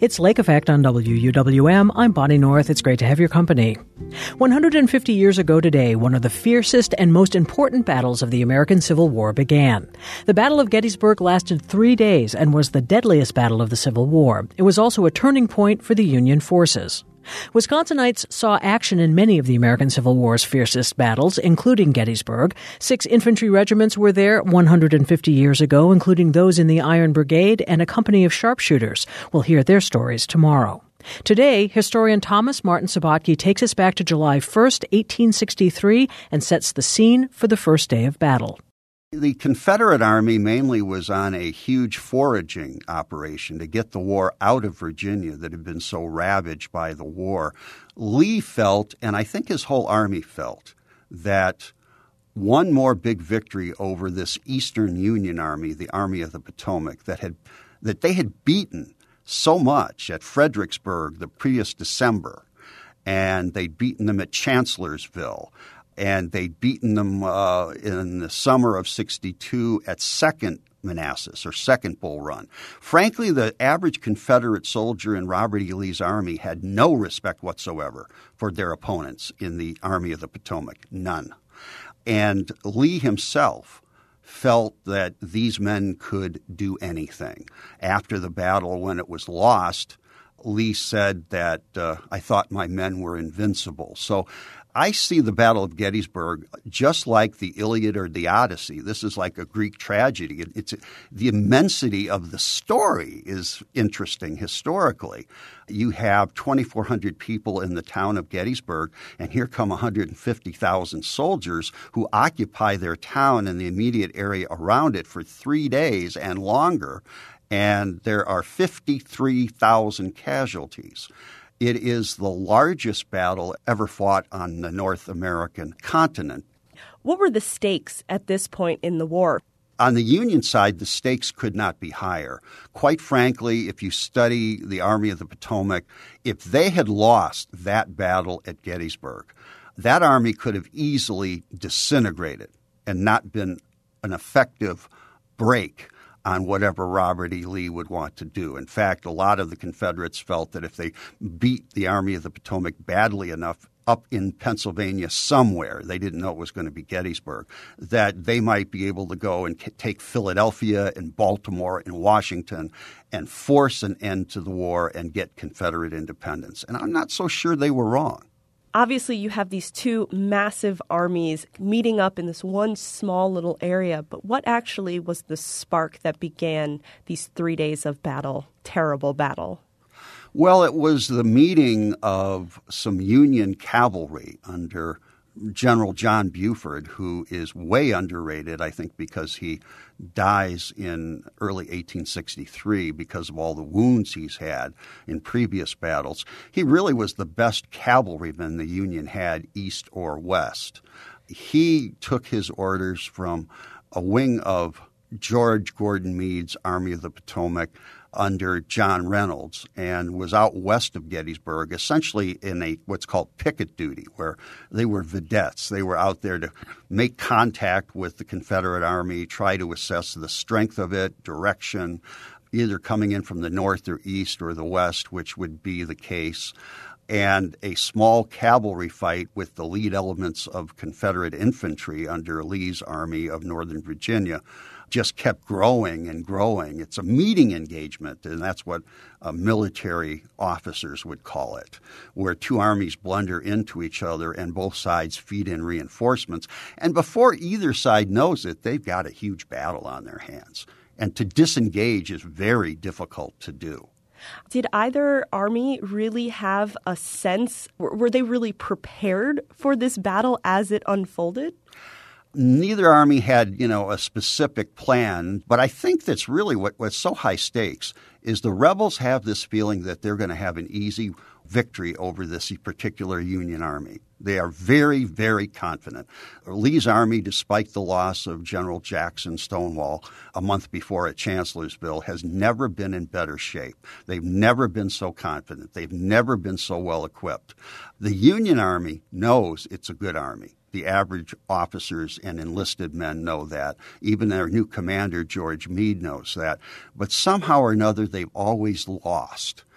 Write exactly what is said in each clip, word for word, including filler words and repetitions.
It's Lake Effect on W U W M. I'm Bonnie North. It's great to have your company. one hundred fifty years ago today, one of the fiercest and most important battles of the American Civil War began. The Battle of Gettysburg lasted three days and was the deadliest battle of the Civil War. It was also a turning point for the Union forces. Wisconsinites saw action in many of the American Civil War's fiercest battles, including Gettysburg. Six infantry regiments were there one hundred fifty years ago, including those in the Iron Brigade and a company of sharpshooters. We'll hear their stories tomorrow. Today, historian Thomas Martin Sabatke takes us back to July first, eighteen sixty-three, and sets the scene for the first day of battle. The Confederate Army mainly was on a huge foraging operation to get the war out of Virginia that had been so ravaged by the war. Lee felt, and I think his whole army felt, that one more big victory over this Eastern Union Army, the Army of the Potomac, that had that they had beaten so much at Fredericksburg the previous December, and they'd beaten them at Chancellorsville, and they'd beaten them uh, in the summer of sixty-two at Second Manassas or Second Bull Run. Frankly, the average Confederate soldier in Robert E. Lee's army had no respect whatsoever for their opponents in the Army of the Potomac, none. And Lee himself felt that these men could do anything. After the battle, when it was lost, Lee said that, uh, I thought my men were invincible. So I see the Battle of Gettysburg just like the Iliad or the Odyssey. This is like a Greek tragedy. It, it's the immensity of the story is interesting historically. You have twenty-four hundred people in the town of Gettysburg, and here come one hundred fifty thousand soldiers who occupy their town and the immediate area around it for three days and longer, and there are fifty-three thousand casualties. It is the largest battle ever fought on the North American continent. What were the stakes at this point in the war? On the Union side, the stakes could not be higher. Quite frankly, if you study the Army of the Potomac, if they had lost that battle at Gettysburg, that army could have easily disintegrated and not been an effective break on whatever Robert E. Lee would want to do. In fact, a lot of the Confederates felt that if they beat the Army of the Potomac badly enough up in Pennsylvania somewhere, they didn't know it was going to be Gettysburg, that they might be able to go and take Philadelphia and Baltimore and Washington and force an end to the war and get Confederate independence. And I'm not so sure they were wrong. Obviously, you have these two massive armies meeting up in this one small little area. But what actually was the spark that began these three days of battle, terrible battle? Well, it was the meeting of some Union cavalry under General John Buford, who is way underrated, I think, because he dies in early eighteen sixty-three because of all the wounds he's had in previous battles. He really was the best cavalryman the Union had, east or west. He took his orders from a wing of George Gordon Meade's Army of the Potomac under John Reynolds and was out west of Gettysburg, essentially in a what's called picket duty, where they were vedettes. They were out there to make contact with the Confederate Army, try to assess the strength of it, direction, either coming in from the north or east or the west, which would be the case, and a small cavalry fight with the lead elements of Confederate infantry under Lee's Army of Northern Virginia just kept growing and growing. It's a meeting engagement, and that's what uh, military officers would call it, where two armies blunder into each other and both sides feed in reinforcements. And before either side knows it, they've got a huge battle on their hands. And to disengage is very difficult to do. Did either army really have a sense, were they really prepared for this battle as it unfolded? Neither army had, you know, a specific plan, but I think that's really what, what's so high stakes is the rebels have this feeling that they're going to have an easy victory over this particular Union army. They are very, very confident. Lee's army, despite the loss of General Jackson Stonewall a month before at Chancellorsville, has never been in better shape. They've never been so confident. They've never been so well equipped. The Union army knows it's a good army. The average officers and enlisted men know that. Even their new commander, George Meade, knows that. But somehow or another, they've always lost.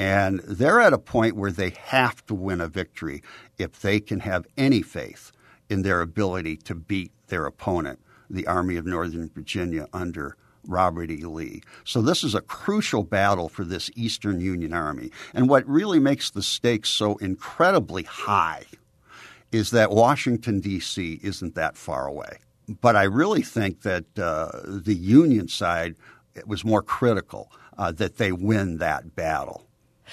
And they're at a point where they have to win a victory if they can have any faith in their ability to beat their opponent, the Army of Northern Virginia under Robert E. Lee. So this is a crucial battle for this Eastern Union Army. And what really makes the stakes so incredibly high is that Washington, D C isn't that far away. But I really think that uh, the Union side, it was more critical uh, that they win that battle.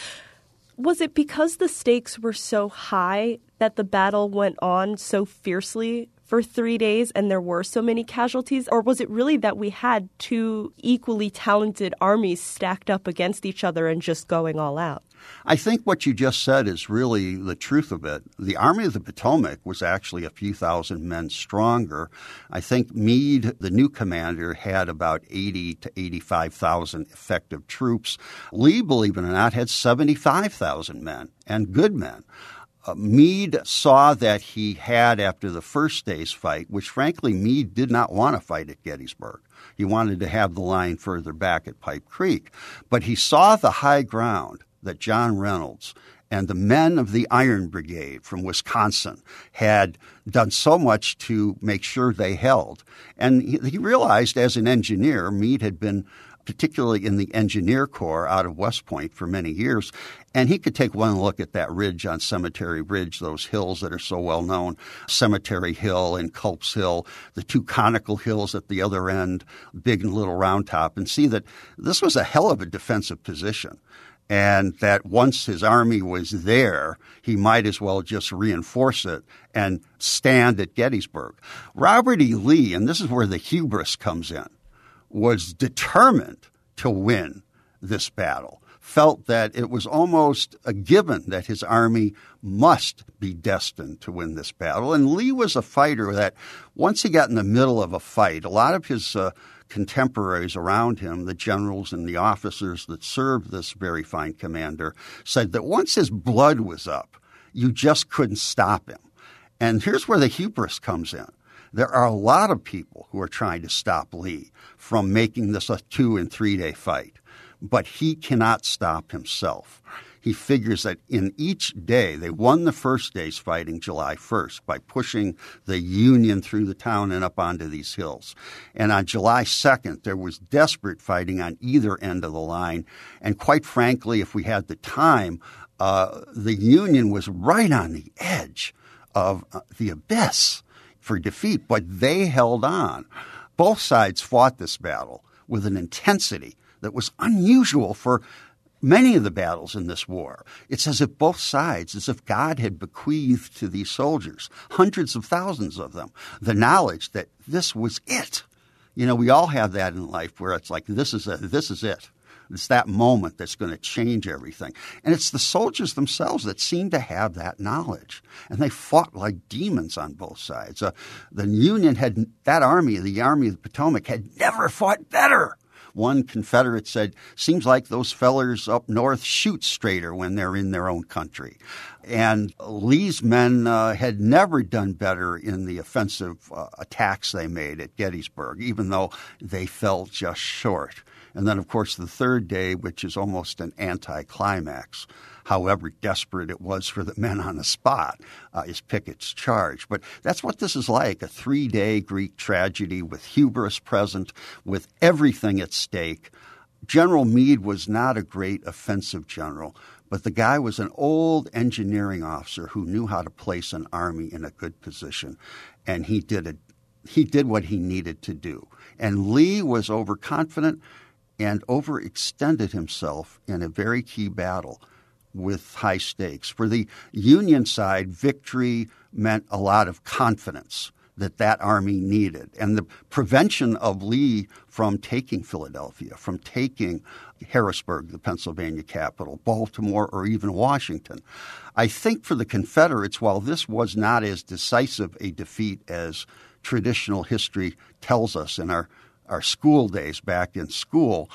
Was it because the stakes were so high that the battle went on so fiercely for three days and there were so many casualties? Or was it really that we had two equally talented armies stacked up against each other and just going all out? I think what you just said is really the truth of it. The Army of the Potomac was actually a few thousand men stronger. I think Meade, the new commander, had about eighty to eighty-five thousand effective troops. Lee, believe it or not, had seventy-five thousand men, and good men. Uh, Meade saw that he had, after the first day's fight, which frankly Meade did not want to fight at Gettysburg. He wanted to have the line further back at Pipe Creek. But he saw the high ground that John Reynolds and the men of the Iron Brigade from Wisconsin had done so much to make sure they held. And he, he realized as an engineer, Meade had been particularly in the Engineer Corps out of West Point for many years, and he could take one look at that ridge on Cemetery Ridge, those hills that are so well known, Cemetery Hill and Culp's Hill, the two conical hills at the other end, Big and Little Round Top, and see that this was a hell of a defensive position. And that once his army was there, he might as well just reinforce it and stand at Gettysburg. Robert E. Lee, and this is where the hubris comes in, was determined to win this battle, felt that it was almost a given that his army must be destined to win this battle. And Lee was a fighter that once he got in the middle of a fight, a lot of his uh, contemporaries around him, the generals and the officers that served this very fine commander, said that once his blood was up, you just couldn't stop him. And here's where the hubris comes in. There are a lot of people who are trying to stop Lee from making this a two- and three-day fight, but he cannot stop himself. He figures that in each day, they won the first day's fighting July first by pushing the Union through the town and up onto these hills. And on July second, there was desperate fighting on either end of the line. And quite frankly, if we had the time, uh, the Union was right on the edge of uh, the abyss for defeat, but they held on. Both sides fought this battle with an intensity that was unusual for many of the battles in this war. It's as if both sides, as if God had bequeathed to these soldiers, hundreds of thousands of them, the knowledge that this was it. You know, we all have that in life where it's like, this is a, this is it. It's that moment that's going to change everything. And it's the soldiers themselves that seem to have that knowledge. And they fought like demons on both sides. Uh, the Union had, that army, the Army of the Potomac, had never fought better. One Confederate said, seems like those fellers up north shoot straighter when they're in their own country. And Lee's men uh, had never done better in the offensive uh, attacks they made at Gettysburg, even though they fell just short. And then, of course, the third day, which is almost an anticlimax, however desperate it was for the men on the spot, uh, is Pickett's charge. But that's what this is like, a three-day Greek tragedy with hubris present, with everything at stake. General Meade was not a great offensive general, but the guy was an old engineering officer who knew how to place an army in a good position, and he did it. He did what he needed to do. And Lee was overconfident and overextended himself in a very key battle with high stakes. For the Union side, victory meant a lot of confidence that that army needed, and the prevention of Lee from taking Philadelphia, from taking Harrisburg, the Pennsylvania capital, Baltimore, or even Washington. I think for the Confederates, while this was not as decisive a defeat as traditional history tells us in our our school days back in school,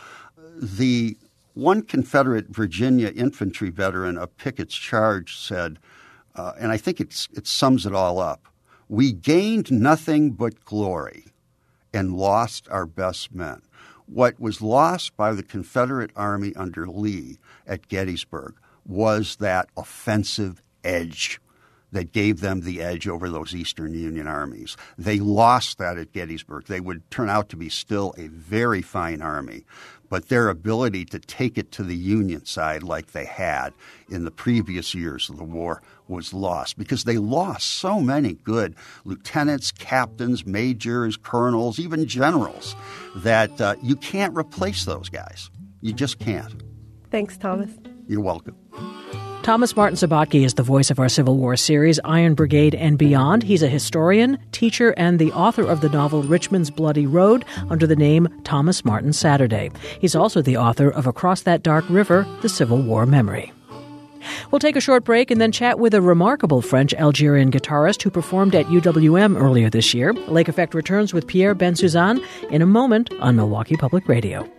the one Confederate Virginia infantry veteran of Pickett's charge said, uh, and I think it's, it sums it all up, "We gained nothing but glory and lost our best men." What was lost by the Confederate Army under Lee at Gettysburg was that offensive edge that gave them the edge over those Eastern Union armies. They lost that at Gettysburg. They would turn out to be still a very fine army, but their ability to take it to the Union side like they had in the previous years of the war was lost because they lost so many good lieutenants, captains, majors, colonels, even generals that uh, you can't replace those guys. You just can't. Thanks, Thomas. You're welcome. Thomas Martin Sabatke is the voice of our Civil War series, Iron Brigade and Beyond. He's a historian, teacher, and the author of the novel Richmond's Bloody Road under the name Thomas Martin Saturday. He's also the author of Across That Dark River, The Civil War Memory. We'll take a short break and then chat with a remarkable French-Algerian guitarist who performed at U W M earlier this year. Lake Effect returns with Pierre Bensusan in a moment on Milwaukee Public Radio.